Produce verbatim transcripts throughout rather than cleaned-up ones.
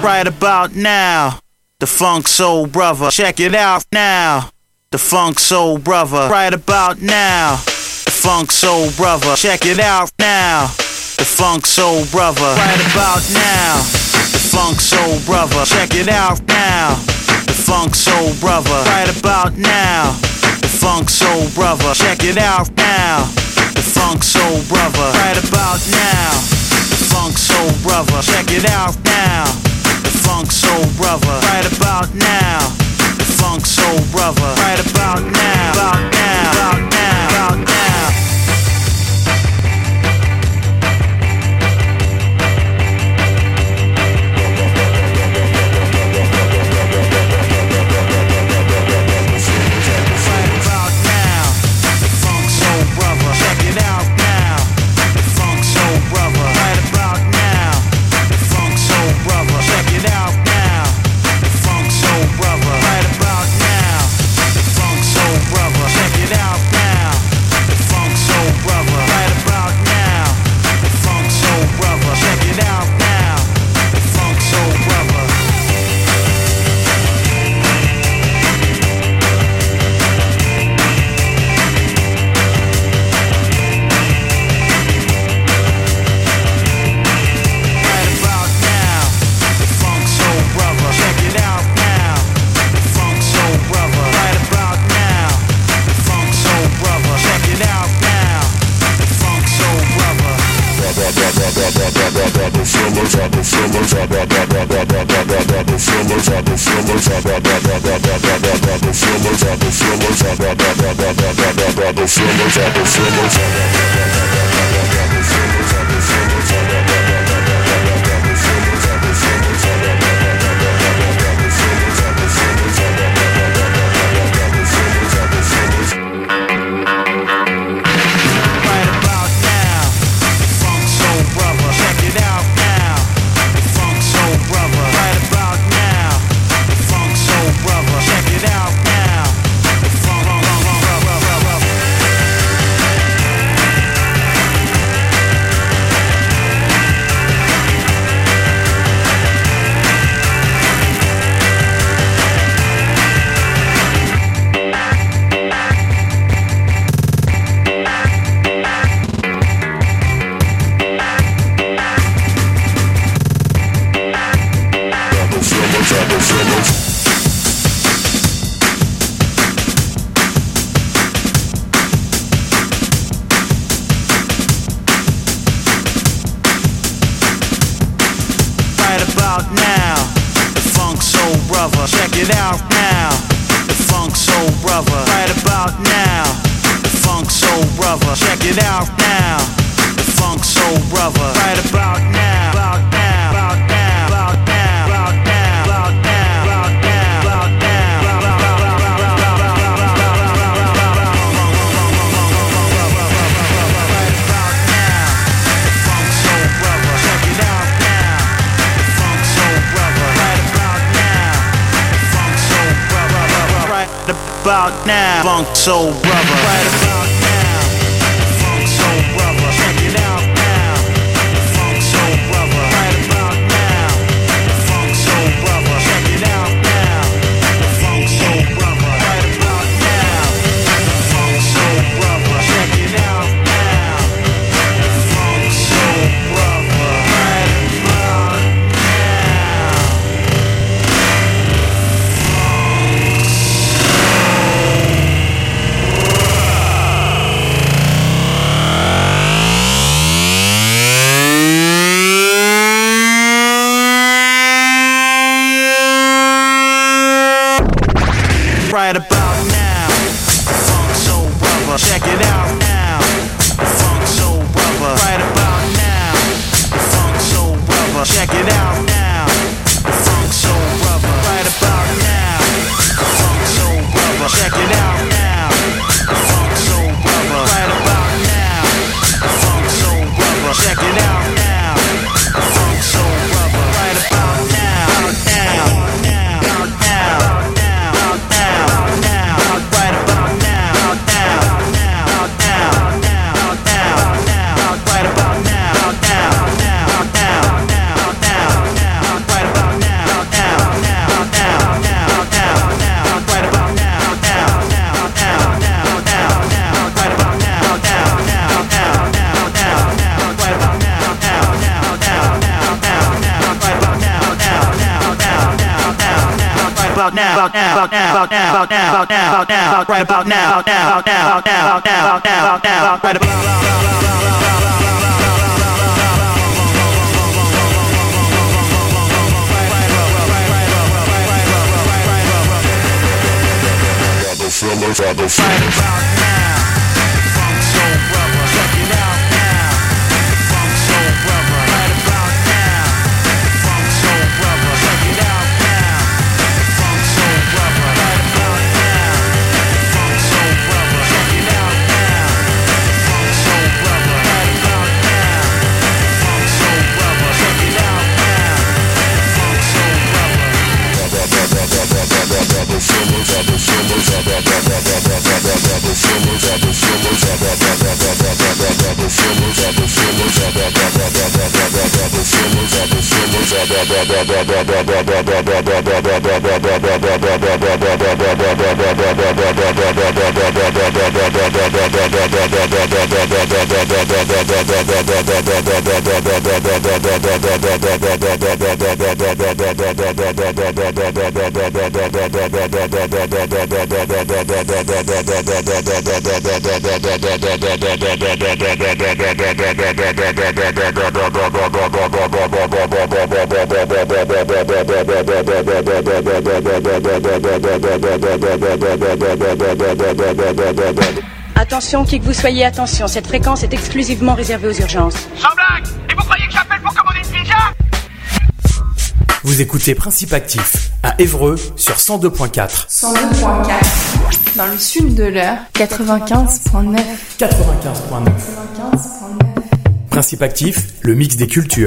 right about now. The Funk Soul Brother, check it out now. The Funk Soul Brother, right about now. The Funk Soul Brother, check it out now. The Funk Soul Brother, right about now. The Funk Soul Brother, check it out now. The Funk Soul Brother, right about now. The Funk Soul Brother, check it out now. The Funk Soul Brother, right about now. The Funk Soul Brother, check it out now. The Funk Soul Brother, right about now. The Funk Soul Brother, right about now. About now, about now, about now. About now, Funk Soul Brother, right about now. Funk Soul Brother, check it out now. Funk Soul Brother, right about now. Funk Soul Brother, check it out now. Funk Soul Brother, right about now. Funk Soul Brother, check it out now. Funk Soul Brother, right about now. about now, about now, about now, about now, about now, about now, about now, right about now, about now, about now, about now, about now, about now, about now, right about Fellas, I don't feel right about now. Funk Soul Brother, check it out now. Funk Soul Brother, right about now. Funk Soul Brother, check it out now. Funk Soul Brother, right about now. Funk Soul Brother, check it out now. Funk Soul Brother, right about now. Funk Soul Brother, check it out now. Funk Soul Brother. the fellas, I don't fellas, I don't the fellas, I don't fellas, I don't fellas, I don't the fellas, I don't fellas, I don't the fellas, I don't fellas, Attention, qui que vous soyez, attention, cette fréquence est exclusivement réservée aux urgences. Sans blague! Et vous croyez que j'appelle pour commander une pizza? Vous écoutez Principe Actif à Évreux sur cent deux point quatre. cent deux point quatre. Dans le sud de l'heure, quatre-vingt-quinze point neuf. quatre-vingt-quinze point neuf. quatre-vingt-quinze point neuf. Principe Actif, le mix des cultures.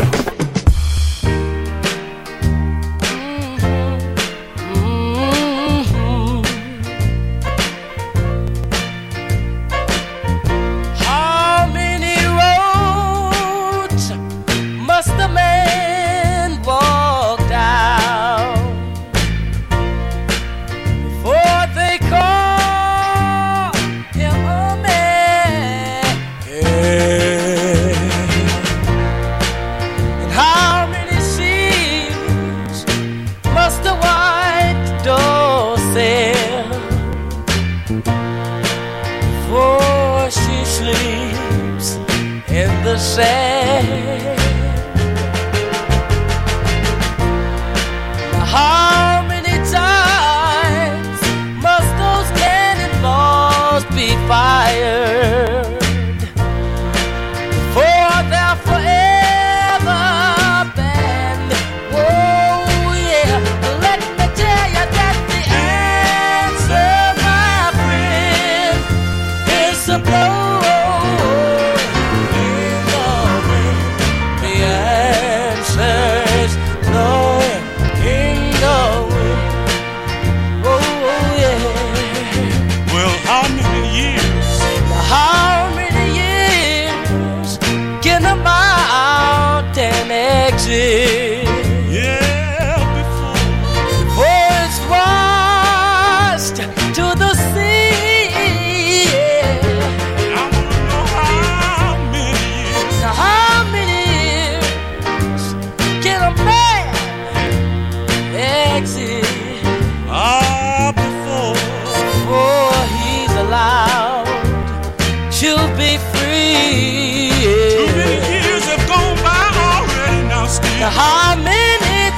How many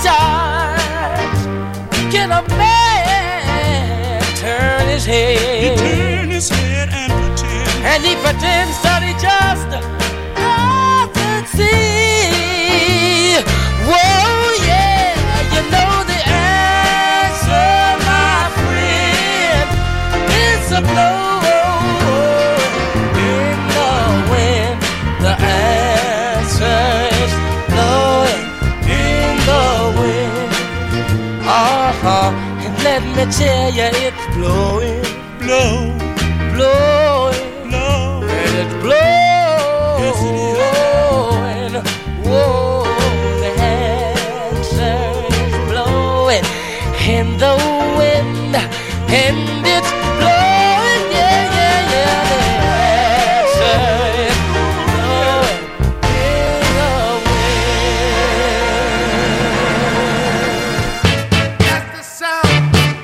times can a man turn his head? He turn his head and pretend, and he pretends that he just doesn't see. Whoa, yeah, you know the answer, my friend, is a blow in the wind. The answer is blowing in the wind. Uh-huh, and let me tell you, it's blowing, blow, blowing, blow, and it's blowing. Yes, it is. Whoa, the answer is blowing in the wind, and it's blowing, yeah, yeah, yeah. The answer is blowing in the wind. That's the sound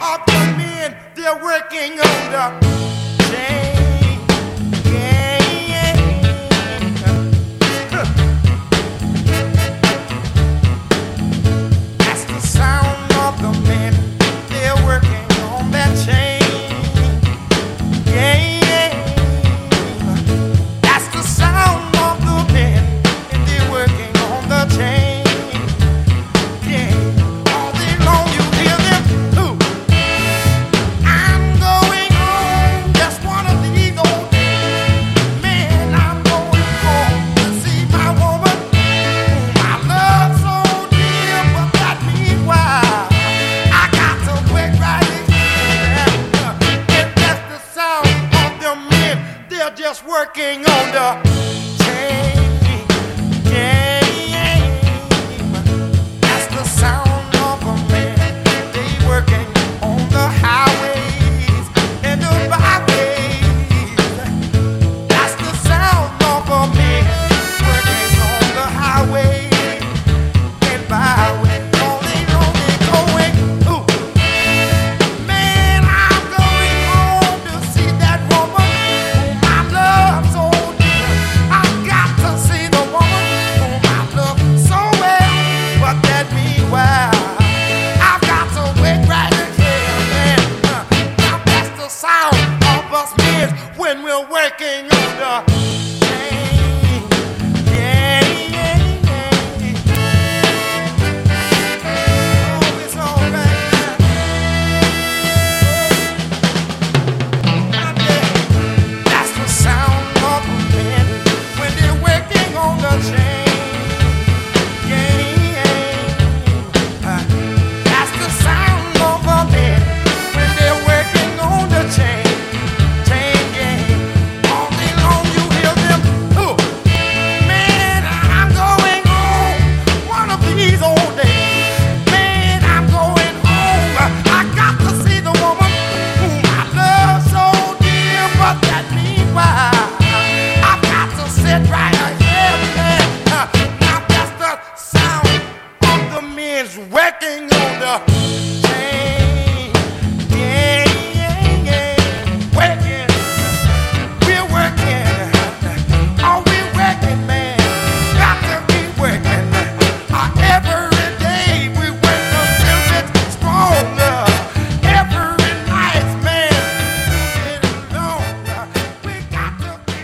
winds working on the train. Yeah, yeah, yeah. Working, we're working. Oh, we're working, man. Got to be working. Uh, every day we work a little bit stronger. Every night, man, it's longer. We got to be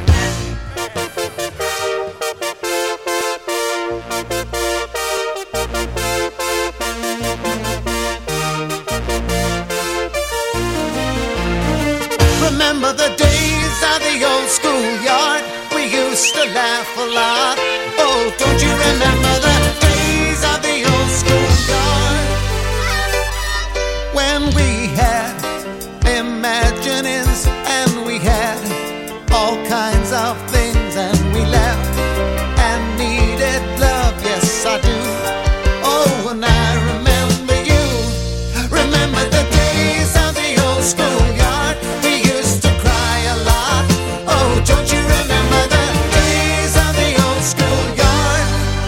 Remember the days of the old schoolyard? We used to laugh a lot. Oh, don't you remember the days of the old schoolyard? When we had imaginings and we had all kinds of things and we laughed and needed love, yes I do. Oh, and I remember you. Remember the days of the old schoolyard? We used to cry a lot. Oh, don't you remember the days of the old schoolyard?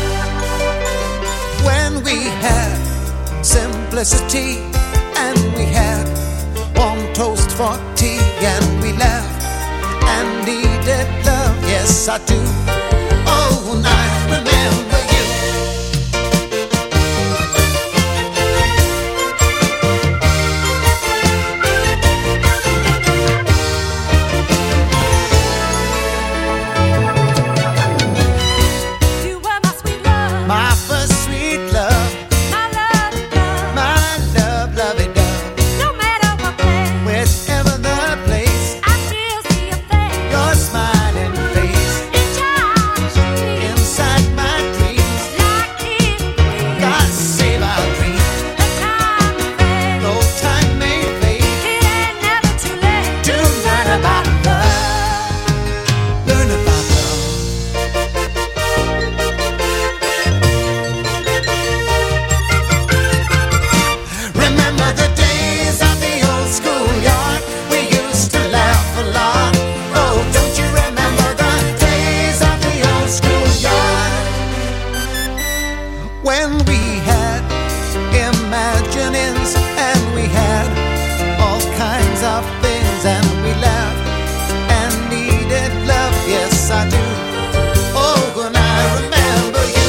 When we had simplicity and we had warm toast for tea and we laughed and needed love, yes I do. Oh, and I remember you. You were my sweet love, My first sweet love, my love, love. my love, lovey dove. No matter what place, Wherever the place, I still see your face. your smiling face In charge, inside my dreams. like it be. God save our dreams. The time fades. No time may fade It ain't never too late to learn about love. Learn about love. Remember the days of the old schoolyard? We used to laugh a lot. Oh, don't you remember the days of the old schoolyard? When we had imaginings and we had all kinds of things and we laughed and needed love, yes I do. Oh, and I remember you.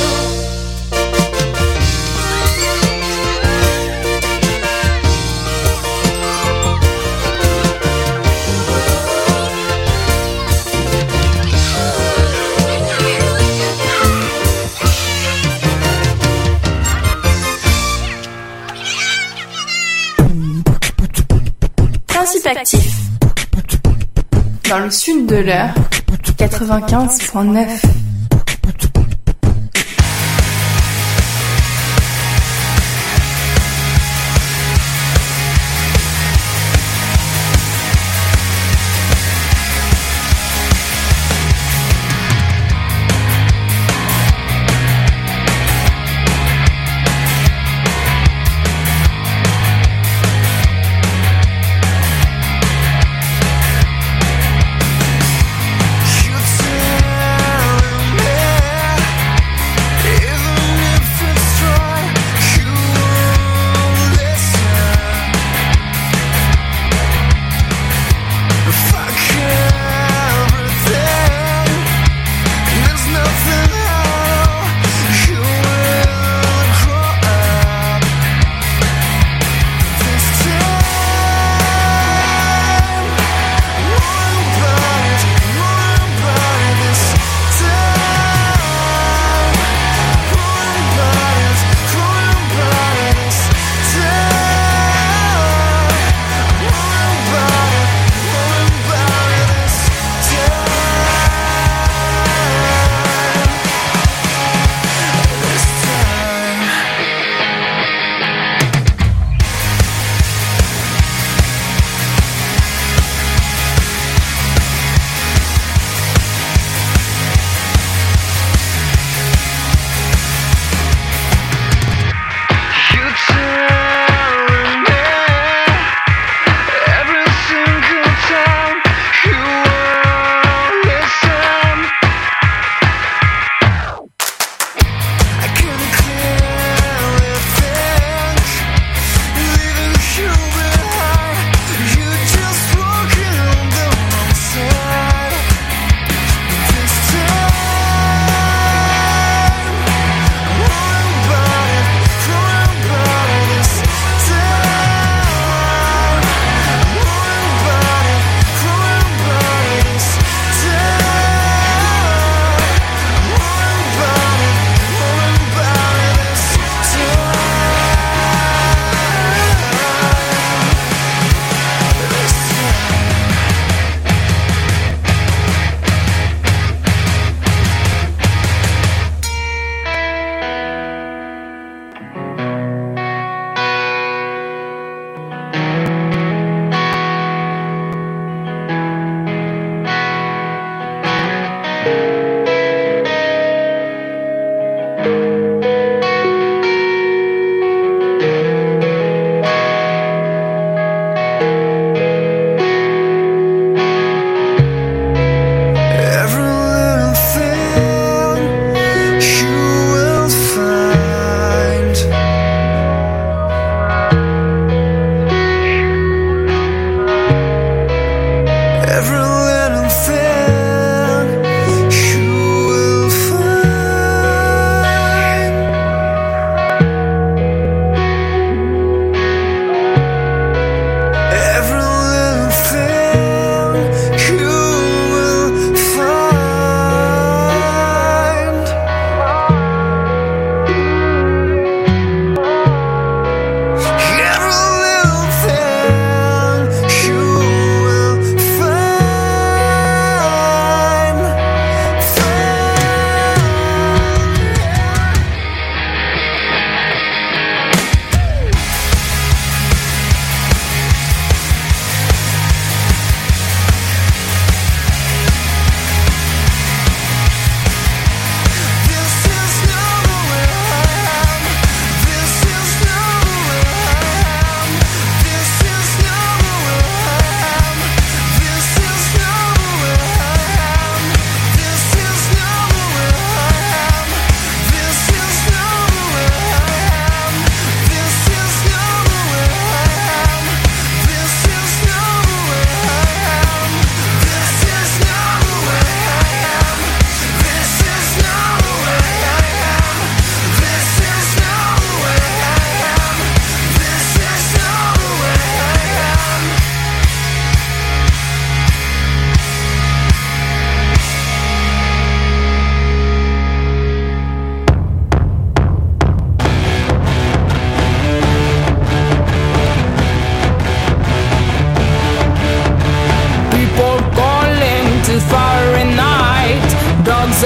Principe actif. Dans le sud de l'heure, quatre-vingt-quinze point neuf. You tell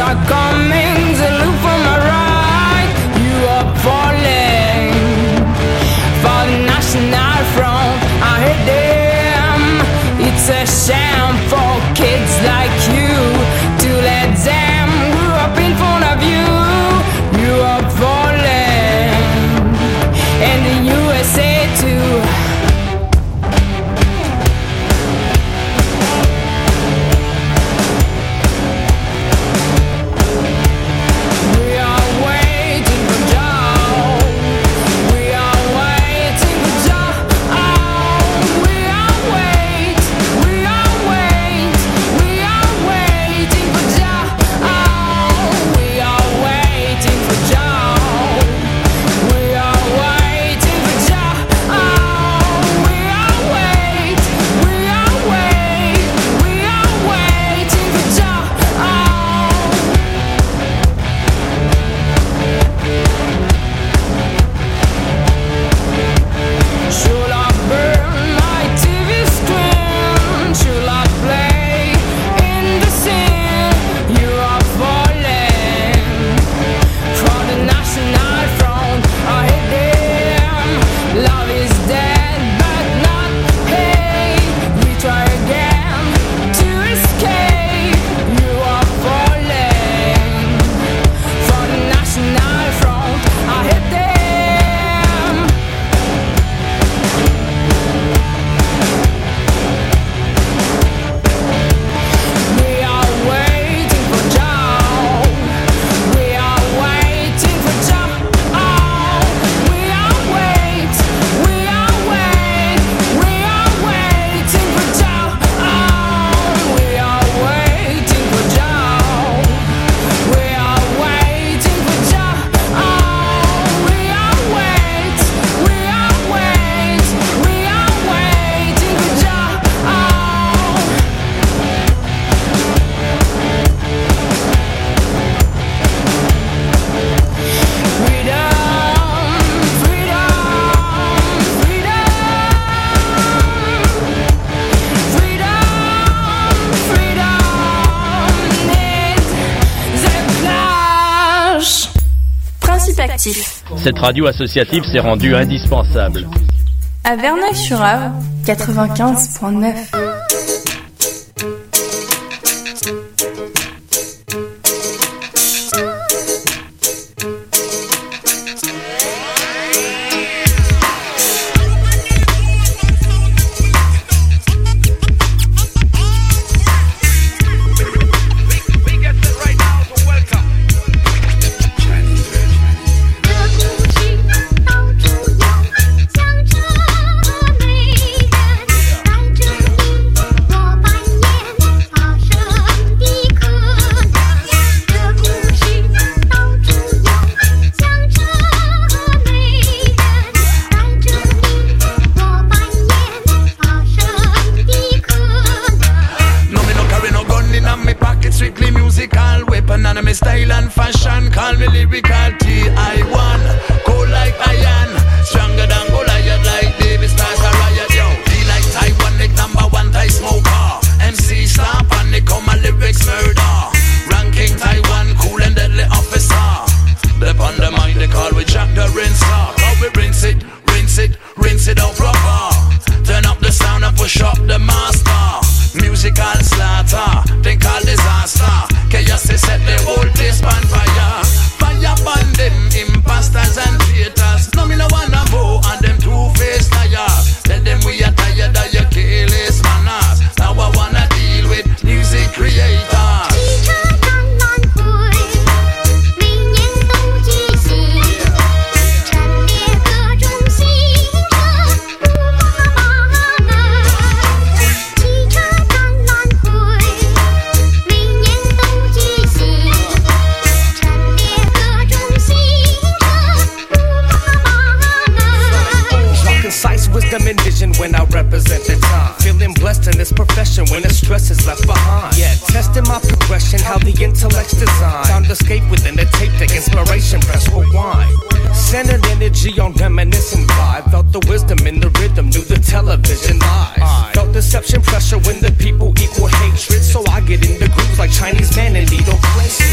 are coming to look for my right. You are falling for the National Front. I hate them. It's a shame for kids like you to let them grow up in front of you. You are falling, and the U S A too. Cette radio associative s'est rendue indispensable. À Verneuil-sur-Avre, quatre-vingt-quinze point neuf. Deception pressure when the people equal hatred. So I get in the grooves like Chinese man and needle placement.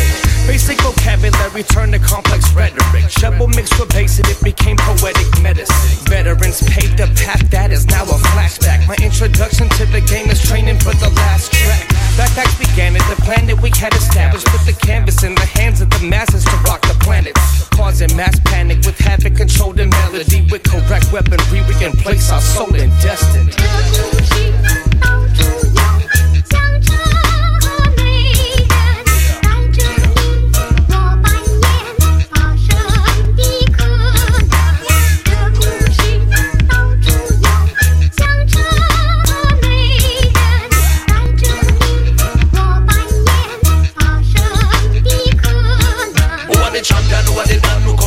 Basic vocabulary turned to complex rhetoric. Shovel mixed with bass and it became poetic medicine. Veterans paved a path that is now a flashback. My introduction to the game is training for the last track. Backpacks began at the planet we had established. Put the canvas in the hands of the masses to rock the planet. Causing mass panic with havoc, controlled and melody. With correct weaponry we can place our soul in destiny.